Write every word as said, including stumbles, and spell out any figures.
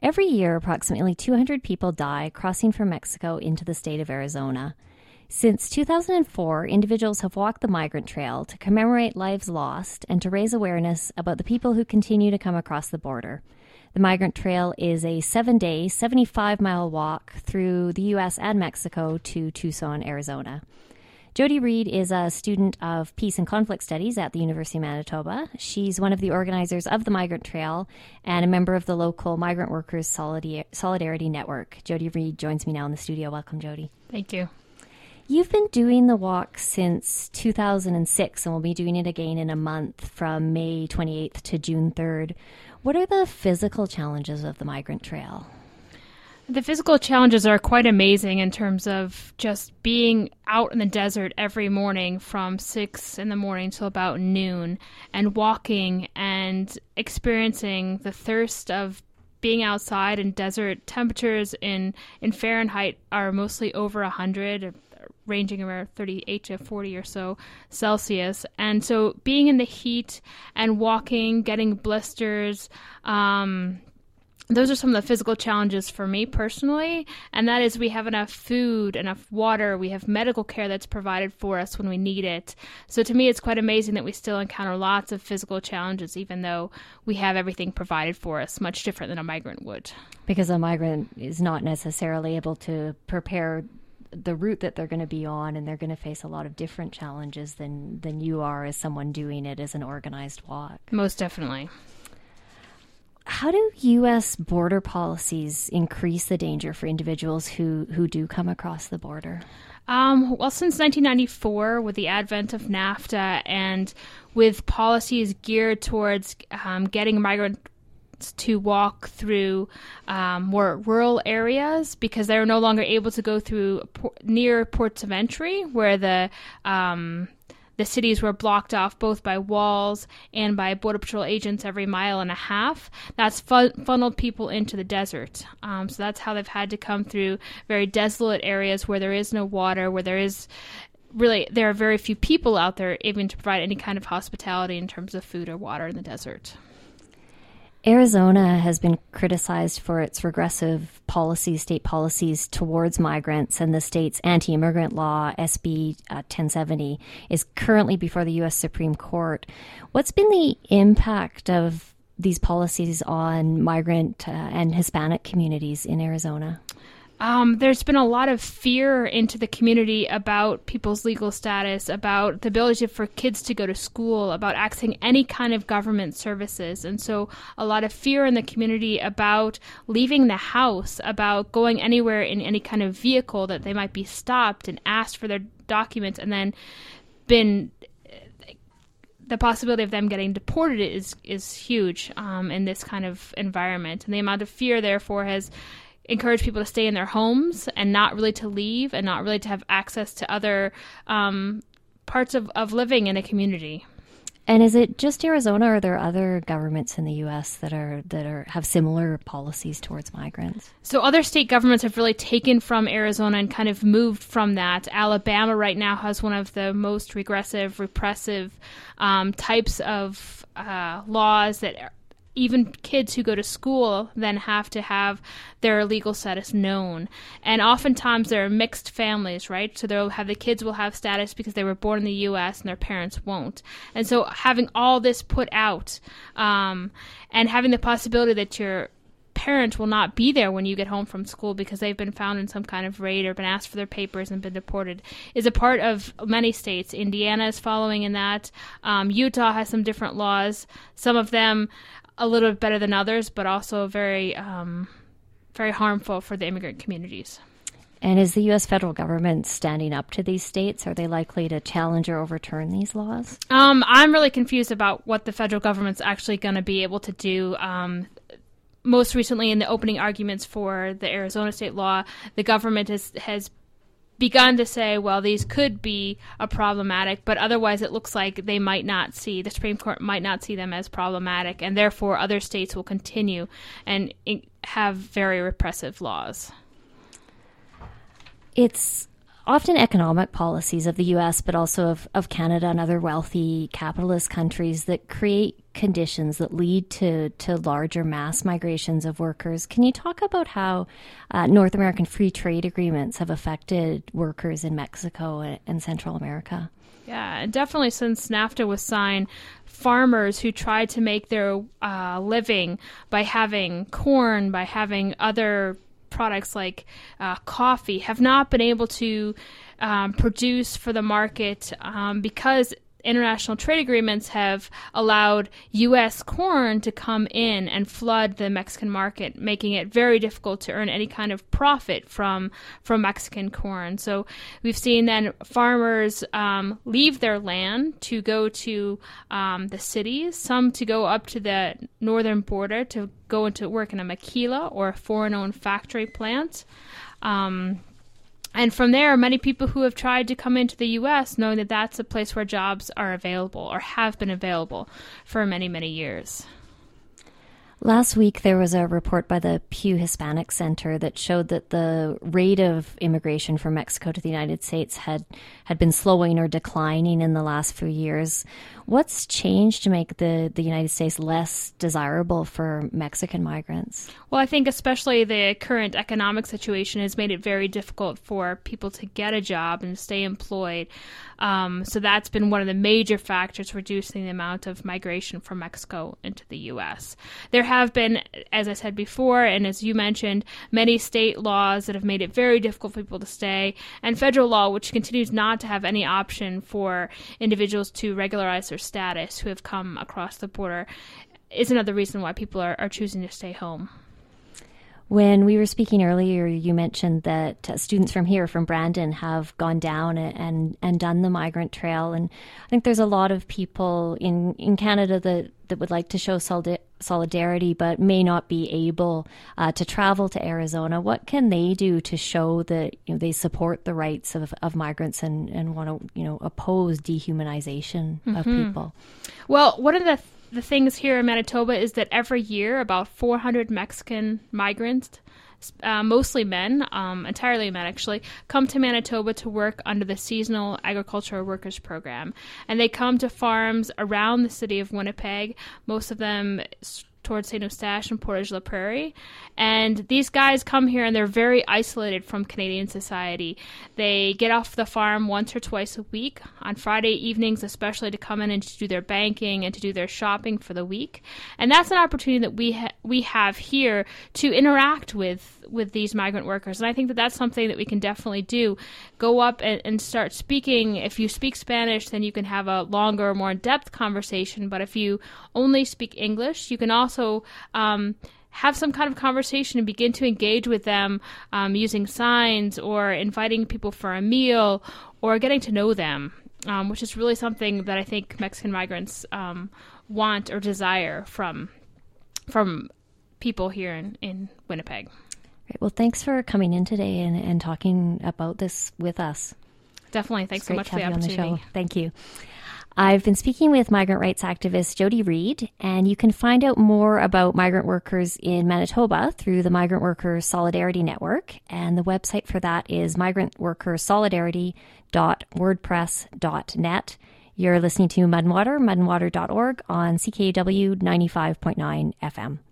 Every year, approximately two hundred people die crossing from Mexico into the state of Arizona. Since two thousand four, individuals have walked the Migrant Trail to commemorate lives lost and to raise awareness about the people who continue to come across the border. The Migrant Trail is a seven-day, seventy-five mile walk through the U S and Mexico to Tucson, Arizona. Jody Reed is a student of Peace and Conflict Studies at the University of Manitoba. She's one of the organizers of the Migrant Trail and a member of the local Migrant Workers Solidarity Network. Jody Reed joins me now in the studio. Welcome, Jody. Thank you. You've been doing the walk since two thousand six, and we'll be doing it again in a month from May twenty-eighth to June third. What are the physical challenges of the Migrant Trail? The physical challenges are quite amazing in terms of just being out in the desert every morning from six in the morning till about noon and walking and experiencing the thirst of being outside in desert. Temperatures in, in Fahrenheit are mostly over one hundred, ranging around thirty-eight to forty or so Celsius. And so being in the heat and walking, getting blisters, um, those are some of the physical challenges for me personally. And that is we have enough food, enough water, we have medical care that's provided for us when we need it. So to me, it's quite amazing that we still encounter lots of physical challenges, even though we have everything provided for us, much different than a migrant would. Because a migrant is not necessarily able to prepare the route that they're going to be on, and they're going to face a lot of different challenges than, than you are as someone doing it as an organized walk. Most definitely. How do U S border policies increase the danger for individuals who, who do come across the border? Um, well, since nineteen ninety-four, with the advent of NAFTA and with policies geared towards um, getting migrants to walk through um, more rural areas because they're no longer able to go through por- near ports of entry where the um, the cities were blocked off both by walls and by Border Patrol agents every mile and a half. That's fun- funneled people into the desert. Um, so that's how they've had to come through very desolate areas where there is no water, where there is really, there are very few people out there even to provide any kind of hospitality in terms of food or water in the desert. Arizona has been criticized for its regressive policies, state policies towards migrants, and the state's anti-immigrant law, S B uh, ten seventy, is currently before the U S Supreme Court. What's been the impact of these policies on migrant uh, and Hispanic communities in Arizona? Um, there's been a lot of fear into the community about people's legal status, about the ability for kids to go to school, about accessing any kind of government services. And so a lot of fear in the community about leaving the house, about going anywhere in any kind of vehicle that they might be stopped and asked for their documents and then been... the possibility of them getting deported is, is huge um, in this kind of environment. And the amount of fear, therefore, has encourage people to stay in their homes and not really to leave and not really to have access to other um, parts of, of living in a community. And is it just Arizona, or are there other governments in the U S that are that are have similar policies towards migrants? So other state governments have really taken from Arizona and kind of moved from that. Alabama right now has one of the most regressive, repressive um, types of uh, laws that are even kids who go to school then have to have their legal status known. And oftentimes there are mixed families, right? So they'll have the kids will have status because they were born in the U S and their parents won't. And so having all this put out um, and having the possibility that your parent will not be there when you get home from school because they've been found in some kind of raid or been asked for their papers and been deported is a part of many states. Indiana is following in that. Um, Utah has some different laws. Some of them a little bit better than others, but also very, um, very harmful for the immigrant communities. And is the U S federal government standing up to these states? Are they likely to challenge or overturn these laws? Um, I'm really confused about what the federal government's actually going to be able to do. Um, most recently, in the opening arguments for the Arizona state law, the government has has begun to say, well, these could be a problematic, but otherwise it looks like they might not see, the Supreme Court might not see them as problematic, and therefore other states will continue and have very repressive laws. It's often economic policies of the U S, but also of, of Canada and other wealthy capitalist countries that create conditions that lead to, to larger mass migrations of workers. Can you talk about how uh, North American free trade agreements have affected workers in Mexico and, and Central America? Yeah, and definitely since NAFTA was signed, farmers who tried to make their uh, living by having corn, by having other products like uh, coffee, have not been able to um, produce for the market um, because international trade agreements have allowed U S corn to come in and flood the Mexican market, making it very difficult to earn any kind of profit from from Mexican corn. So we've seen then farmers um, leave their land to go to um, the cities, some to go up to the northern border to go into work in a maquila or a foreign-owned factory plant. Um, And from there, many people who have tried to come into the U S knowing that that's a place where jobs are available or have been available for many, many years. Last week, there was a report by the Pew Hispanic Center that showed that the rate of immigration from Mexico to the United States had, had been slowing or declining in the last few years. What's changed to make the, the United States less desirable for Mexican migrants? Well, I think especially the current economic situation has made it very difficult for people to get a job and stay employed. Um, so that's been one of the major factors reducing the amount of migration from Mexico into the U S. There have been, as I said before, and as you mentioned, many state laws that have made it very difficult for people to stay, and federal law, which continues not to have any option for individuals to regularize their status who have come across the border, is another reason why people are, are choosing to stay home. When we were speaking earlier, you mentioned that uh, students from here, from Brandon, have gone down and and done the migrant trail. And I think there's a lot of people in, in Canada that, that would like to show solid, solidarity, but may not be able uh, to travel to Arizona. What can they do to show that, you know, they support the rights of, of migrants and, and want to, you know, oppose dehumanization mm-hmm. of people? Well, one of the th- The things here in Manitoba is that every year about four hundred Mexican migrants, uh, mostly men, um, entirely men actually, come to Manitoba to work under the Seasonal Agricultural Workers Program. And they come to farms around the city of Winnipeg, most of them towards Saint Eustache and Portage-la Prairie. And these guys come here and they're very isolated from Canadian society. They get off the farm once or twice a week, on Friday evenings especially, to come in and to do their banking and to do their shopping for the week. And that's an opportunity that we ha- we have here to interact with with these migrant workers. And I think that that's something that we can definitely do. Go up and, and start speaking. If you speak Spanish, then you can have a longer, more in-depth conversation. But if you only speak English, you can also um, have some kind of conversation and begin to engage with them um, using signs or inviting people for a meal or getting to know them, um, which is really something that I think Mexican migrants um, want or desire from from people here in, in Winnipeg. Great. Well, thanks for coming in today and, and talking about this with us. Definitely. Thanks so much for the opportunity. On the show. Thank you. I've been speaking with migrant rights activist Jody Reed, and you can find out more about migrant workers in Manitoba through the Migrant Workers Solidarity Network, and the website for that is migrant workers solidarity dot wordpress dot net. You're listening to Mud and Water, mud and water dot org on C K A W ninety-five point nine F M.